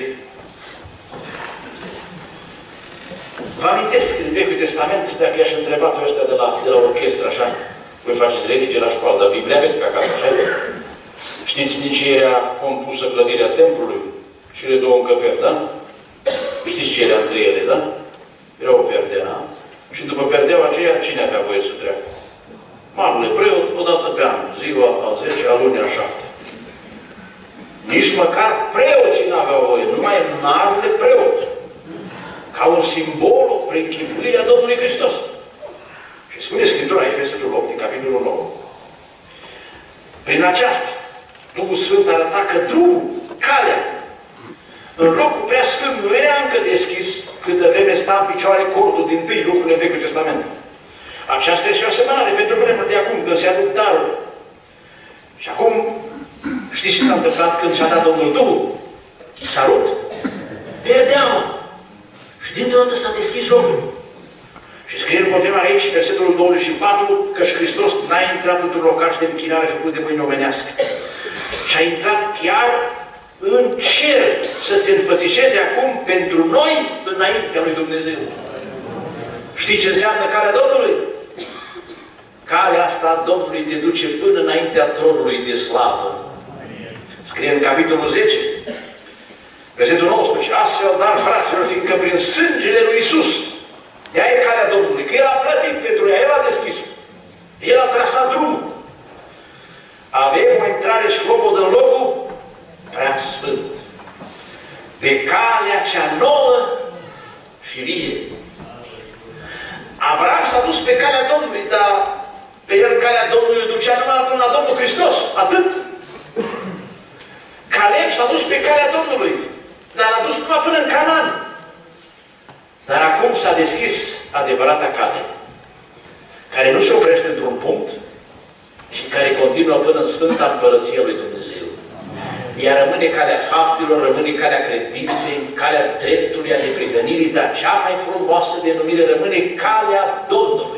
Vă amintesc din Vechiul Testament, dacă i-aș întreba pe ăștia de la orchestră, așa, voi faceți religie la școală, dar Biblia aveți pe acasă, așa? Știți din ce era compusă clădirea templului? Cele două încăperi, da? Știți ce era între ele, da? Era o perdea. Și după perdeaua aceea, cine avea voie să treacă? Marele preot, o dată pe an, ziua a 10, a lunii a 7. Nici măcar preoții n-aveau voie, numai marele preot. Ca un simbol prin chipuirea Domnului Hristos. Și spune Scriptura aici, versetul 8, din capitolul 9. Prin aceasta, Duhul Sfânt arăta că drumul, calea, în locul prea sfânt nu era încă deschis câtă vreme sta în picioare cordul din tâi lucrurile Vechiul Testament. Aceasta este o asemănare pentru vremea de acum, când se aduc darul. Și acum, știți ce s-a întâmplat când și-a dat Domnul Duhul? S-a rupt. Perdeaua. Și dintr-o dată s-a deschis locul. Și scrie în continuare aici, versetul 24, că și Hristos n-a intrat într-un locaș de închinare făcut de mâini omenească. Și a intrat chiar în cer să se înfățișeze acum pentru noi înaintea lui Dumnezeu. Știi ce înseamnă calea Domnului? Calea asta a Domnului te duce până înaintea tronului de slavă. Scrie în capitolul 10, versetul 19. Astfel, dar, fraților, fiindcă prin sângele lui Iisus, ea e calea Domnului, că El a plătit pentru ea, El a deschis-o. El a trasat drumul. Avem o intrare slobodă în locul prea sfânt. Pe calea cea nouă și vie. Avram s-a dus pe calea Domnului, dar pe el calea Domnului îl ducea numai până la Domnul Hristos. Atât. Caleb s-a dus pe calea Domnului, dar l-a dus numai până în Canaan. Dar acum s-a deschis adevărata cale, care nu se oprește într-un punct, care continuă până în Sfânta Împărăție lui Dumnezeu. Ea rămâne calea faptelor, rămâne calea credinței, calea dreptului, a neprihănirii, dar cea mai frumoasă denumire rămâne calea Domnului.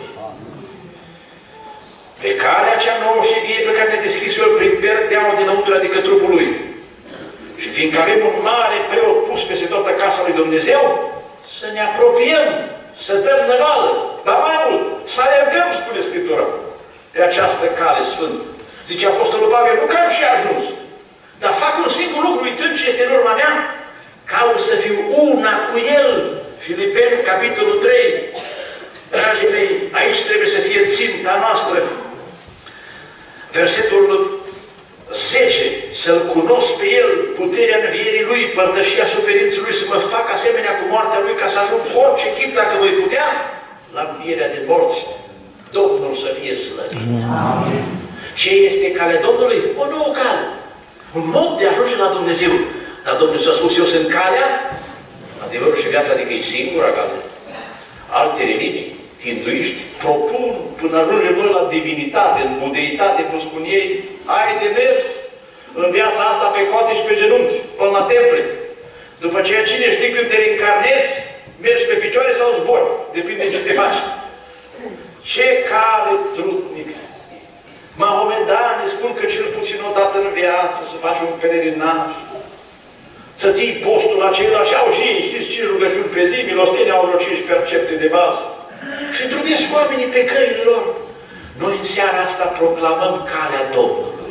Pe calea cea nouă și vie pe care ne-a deschis El prin perdeaua dinăuntru, adică trupul Lui. Și fiindcă avem un mare preot pus peste toată casa lui Dumnezeu, să ne apropiem, să dăm năvală, dar mai mult, să alergăm, spune Scriptura, pe această cale sfântă. Zice Apostolul Pavel, nu că am și ajuns, dar fac un singur lucru, uitând ce este în urma mea, caut să fiu una cu El. Filipeni, capitolul 3. Dragii mei, aici trebuie să fie ținta noastră. Versetul 10. Să-L cunosc pe El, puterea învierii Lui, părtășia suferinței Lui, să mă fac asemenea cu moartea Lui, ca să ajung cu orice chip, dacă voi putea, la învierea de morți. Domnul să fie slăvit. Ce este calea Domnului? O nouă cale. Un mod de a ajunge la Dumnezeu. Dar Domnul s-a spus, eu sunt calea, adevărul și viața, adică e singura cale. Alte religii, hinduiști, propun până ajungem noi la divinitate, în budeitate, cum spun ei, ai de mers în viața asta pe coate și pe genunchi, până la temple. După aceea, cine știe când te reîncarnezi, mergi pe picioare sau zbori, depinde ce te faci. Ce cale trudnică! Mahomedanii spun că cel puțin o dată în viață să faci un pelerinaj, să ții postul acela și au și ei, știți, 5 rugăciuni pe zi, milostenii au vreo 5 percepte de bază. Și trudesc oamenii pe căile lor. Noi în seara asta proclamăm calea Domnului.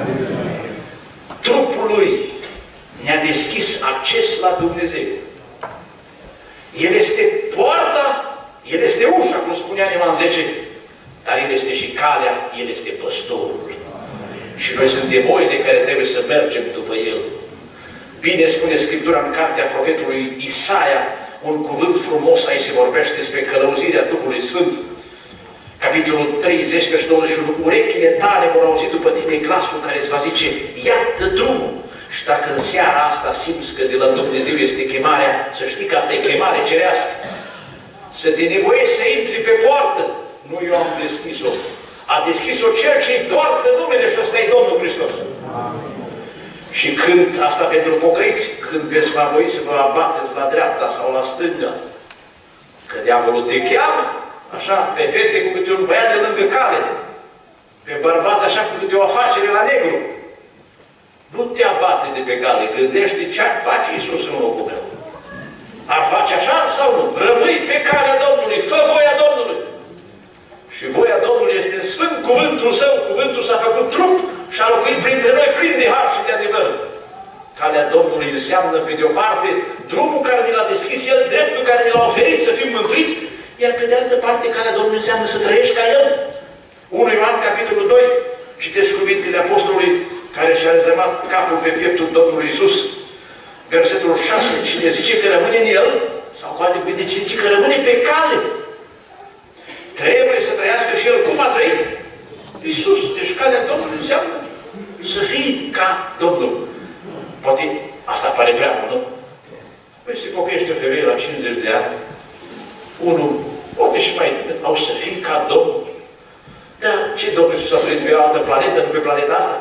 Trupul Lui ne-a deschis acces la Dumnezeu. El este poarta, El este ușa, cum spunea Ioan 10, dar El este și calea, El este păstorul. Și noi suntem oile care trebuie să mergem după El. Bine spune Scriptura în cartea profetului Isaia, un cuvânt frumos, aici se vorbește despre călăuzirea Duhului Sfânt. Capitolul 30, versetul 21. Urechile tale vor auzi după tine glasul care îți va zice, iată drumul. Și dacă în seara asta simți că de la Dumnezeu este chemarea, să știi că asta e chemare cerească. Să te nevoiești să intri pe poartă. Nu eu am deschis-o. A deschis-o Cel ce-i poartă numele și ăsta e Domnul Hristos. Și când, asta pentru pocăiți, când veți va voi să vă abateți la dreapta sau la stânga, că diavolul te cheamă, așa, pe fete cu câte un băiat de lângă cale, pe bărbați așa cu câte o afacere la negru. Nu te abate de pe cale, gândește ce-ar face Iisus în locul meu. Ar face așa sau nu? Rămâi pe calea Domnului, fă voia Domnului. Și voia Domnului este în Sfânt cuvântul Său, cuvântul s-a făcut trup și a locuit printre noi plin de har și de adevăr. Calea Domnului înseamnă, pe de o parte, drumul care ne l-a deschis El, dreptul care ne l-a oferit să fim mântuiți, iar pe de altă parte, calea Domnului înseamnă să trăiești ca El. 1 Ioan, capitolul 2, citesc cuvintele Apostolului care și-a rezemat capul pe pieptul Domnului Iisus. Versetul 6, cine zice că rămâne în El, sau cu alte cuvinte, cine zice că rămâne pe cale, trebuie să trăiască și El cum a trăit Iisus. Deci calea Domnului înseamnă să fii ca Domnul. Poate asta pare prea mult, nu? Păi se pocăiește o femeie la 50 de ani, unul, poate și mai bine, au să fii ca Domnul. Dar ce Domnul Iisus a trăit pe o altă planetă, nu pe planeta asta?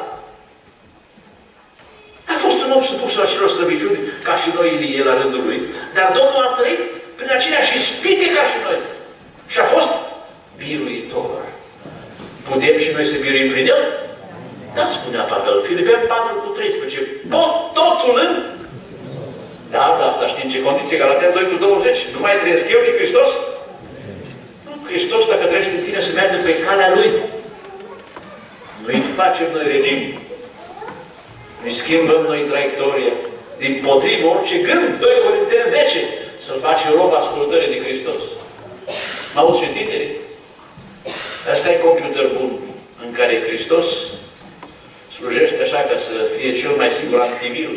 A fost un om supus la celor slăbiciuni, ca și noi Ilie la rândul lui. Dar Domnul a trăit prin aceleași ispite ca și noi. Și a fost biruitor. Putem și noi să biruim prin El? Da, spunea Pavel, Filipeni 4:13. Pot totul în? Da, asta știm ce condiție, Galatea 2:20. Nu mai trăiesc eu, ci Hristos? Nu, Hristos, dacă trăiește în tine, să meargă pe calea Lui. Noi facem noi regim. Noi schimbăm noi traiectoria. Din potrivă, orice gând, 2 Corinteni 10, să-l face rob ascultării de Hristos. Mă auzi și tineri? Ăsta e computer bun, în care Hristos slujește așa ca să fie cel mai sigur antivirus.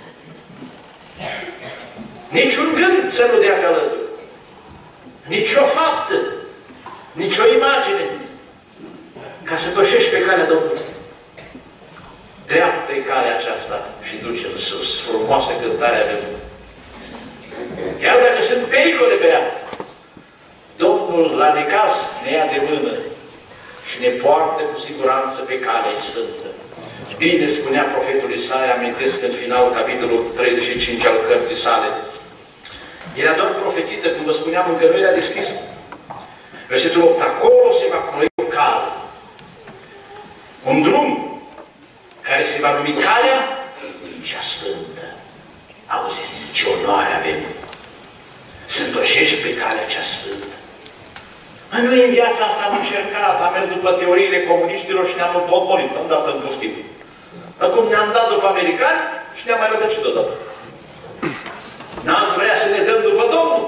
Niciun gând să nu dea pe alături. Nici o faptă, nici o imagine, ca să pășești pe calea Domnului. Dreaptă-i calea aceasta și duce în sus. Frumoasă cântare avem. Chiar dacă sunt pericole pe ea, Domnul la necaz ne ia de mână și ne poartă cu siguranță pe calea sfântă. Bine spunea profetul Isaia, amintesc în final capitolul 35 al cărții sale. Era doar profețită, cum vă spuneam, încă nu era deschis. Versetul 8, acolo se va croi o cale. Un drum care se va numi calea cea sfântă. Auziți, ce onoare avem să împășești pe calea cea sfântă. Noi în viața asta am încercat, am mers după teoriile comuniștilor și ne-am împotmolit, am dat în pustiu. Acum ne-am dat după americani și ne-am mai rătăcit odată. N-ați vrea să ne dăm după Domnul?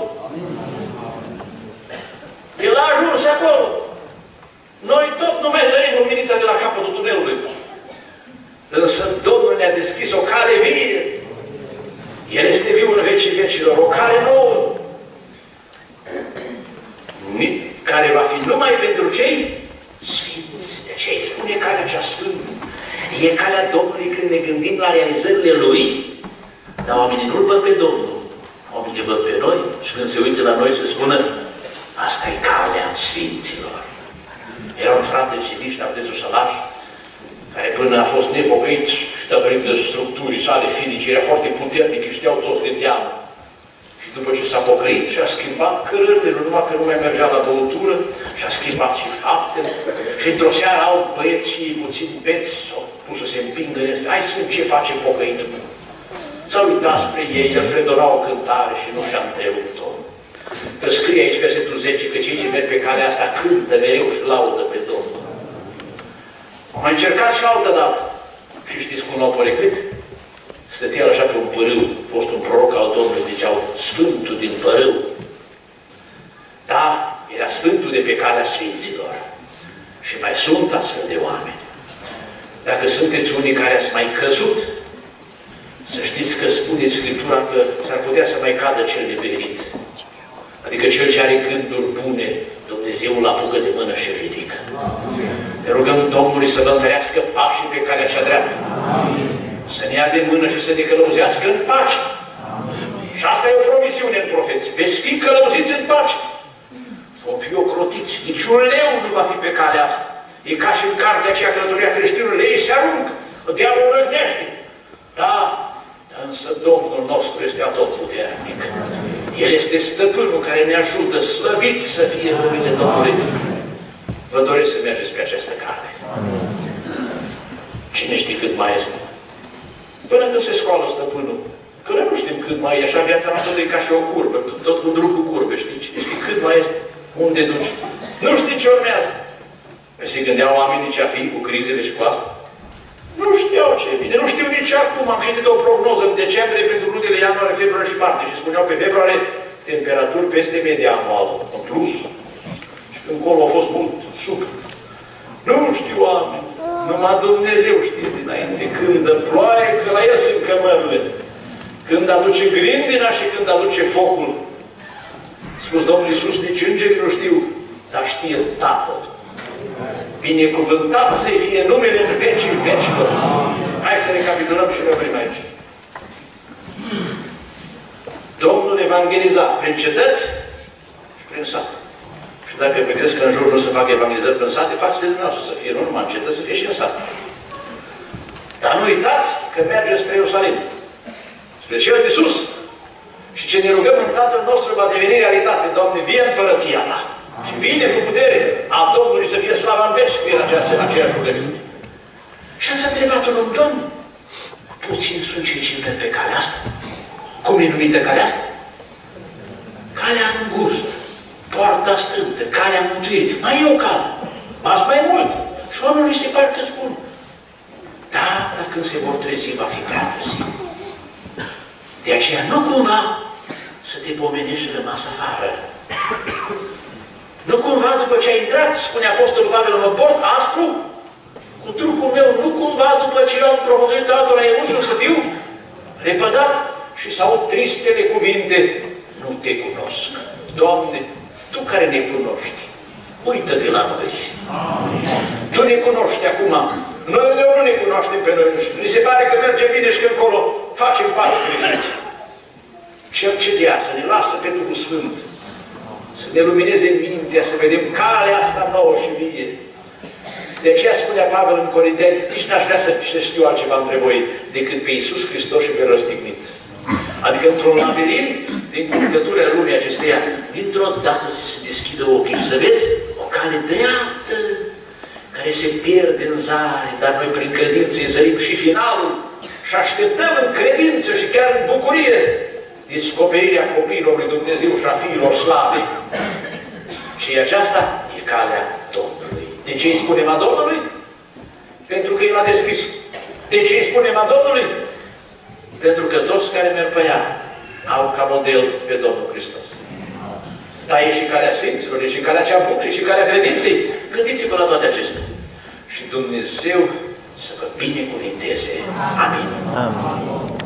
El a ajuns acolo. Noi tot nu mai zărim luminița de la capătul tunelului. Însă Domnul ne-a deschis o cale vie. El este viu în vecii vecilor, o cale nouă. Care va fi numai pentru cei sfinți. De ce îi spune calea cea sfântă? E calea Domnului când ne gândim la realizările Lui, dar oamenii nu-L văd pe Domnul. Oamenii văd pe noi și când se uită la noi se spună, asta e calea sfinților. Era un frate în Simiș, Navdețul Sălaș, care până a fost nepocăit și datorită structurii sale fizice, era foarte puternic, știau toți de teamă. Și după ce s-a pocăit și-a schimbat cărările, nu numai că nu mai mergea la băutură, și-a schimbat și faptele. Și într-o seară alt băieți și puțin beți s-au pus să se împingă în ele. Hai să vedem ce face pocăitul meu. S-au uitat spre ei, el fredona o cântare și nu și-a întrerupt-o. Că scrie aici versetul 10 că cei ce merg pe calea asta cântă mereu și laudă pe Domnul. Am mai încercat și altă dată. Și știți cum l-au poreclit? Stătea așa pe un părâu, a fost un proroc al Domnului, ziceau, Sfântul din părâu. Da, era Sfântul de pe calea Sfinților. Și mai sunt astfel de oameni. Dacă sunteți unii care ați mai căzut, să știți că spune Scriptura că s-ar putea să mai cadă cel neverit. Adică cel ce are gânduri bune, Dumnezeu îl apucă de mână și ridică. Ne rugăm Domnului să vă întărească pașii pe calea cea dreaptă. Să ne ia de mână și să ne călăuzească în pace. Și asta e o promisiune în profeți. Veți fi călăuziți în pace. Vom fi ocrotiți. Niciun leu nu va fi pe calea asta. E ca și în cartea aceea Călătoria creștinilor, ei se aruncă. Diavolul răgnește. Da, însă Domnul nostru este atotputernic. El este stăpânul care ne ajută, slăviți să fie numele Domnului. Vă doresc să mergeți pe această cale. Cine știe cât mai este? Până când se scoală stăpânul. Că noi nu știm cât mai e, așa viața noastră e ca și o curbă, tot cu drum cu curbe, știi? Cine știe cât mai este? Unde duci? Nu știi ce urmează. Se gândeau oamenii ce-a fi cu crizele și cu asta? Nu știau ce vine, nu știu nici acum. Am citit o prognoză în decembrie pentru lunile ianuarie, februarie și martie și spuneau pe februarie temperaturi peste media anuală, în plus. Și încolo a fost mult, sub. Nu știu oameni, numai Dumnezeu știe dinainte când dă ploaie, că la el sunt cămările. Când aduce grindina și când aduce focul. Spus Domnul Iisus, nici îngerii nu știu, dar știe Tatăl. Binecuvântat să fie numele în vecii vecilor. Hai să recapitulăm și ne oprim aici. Domnul evangeliza prin cetăți și prin sat. Și dacă vedeți că în jur nu se fac evangelizări prin sate, faceți de noastră să fie nu numai în cetăți, să fie și în sat. Dar nu uitați că mergeți spre Ierusalim. Spre cel de sus. Și ce ne rugăm în Tatăl nostru va deveni realitate. Doamne, vie împărăția Ta. Și vine cu putere a Domnului să fie slava în veci prin aceeași rugăciune. Și ați întrebat un om, Domn, puțin sunt cei ce merg pe calea asta. Cum e numită calea asta? Calea îngustă, poarta strâmtă, calea mântuirii. Mai e o cale, azi mai mult. Și oamenii se parcă spun. Da, dar când se vor trezi, va fi prea târziu. De aceea nu cumva să te pomenești și rămas afară. Nu cumva după ce ai intrat, spune Apostolul Pavel, mă port aspru cu trupul meu, nu cumva după ce eu am propovăduit altora Eusul să fiu lepădat și să aud tristele cuvinte, nu te cunosc. Doamne, Tu care ne cunoști, uită-te la noi. Tu ne cunoști acum. Noi nu ne cunoaștem pe noi. Ni se pare că mergem bine și că încolo facem pași greșiți. Cel ce dea să ne lasă pe Duhul Sfânt, să ne lumineze mintea, să vedem calea asta nouă și vie. De aceea spunea Pavel în Corinteni, nici n-aș vrea să știu altceva între voi decât pe Iisus Hristos și pe răstignit. Adică într-un labirint din curgăturile lumii acesteia, dintr-o dată se deschidă ochii și să vezi o cale dreaptă care se pierde în zare, dar noi prin credință îi zărim și finalul și așteptăm în credință și chiar în bucurie descoperirea copiilor lui Dumnezeu și a fiilor slavei. Și aceasta e calea Domnului. De ce îi spunem a Domnului? Pentru că El a deschis. De ce îi spunem a Domnului? Pentru că toți care merg pe ea au ca model pe Domnul Hristos. Dar e și calea Sfinților, e și calea cea bună, e și calea credinței. Gândiți-vă la toate acestea. Și Dumnezeu să vă binecuvinteze. Amin. Amin.